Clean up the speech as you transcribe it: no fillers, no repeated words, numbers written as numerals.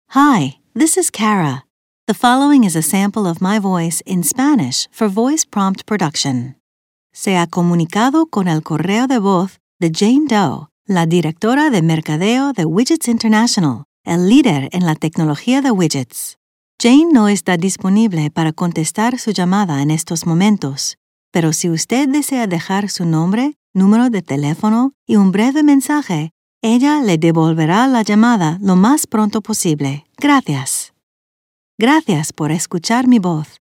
Hi, this is Kara. The following is a sample of my voice in Spanish for voice prompt production. Se ha comunicado con el correo de voz de Jane Doe, la directora de mercadeo de Widgets International, el líder en la tecnología de widgets. Jane no está disponible para contestar su llamada en estos momentos, pero si usted desea dejar su nombre, número de teléfono y un breve mensaje, ella le devolverá la llamada lo más pronto posible. Gracias. Gracias por escuchar mi voz.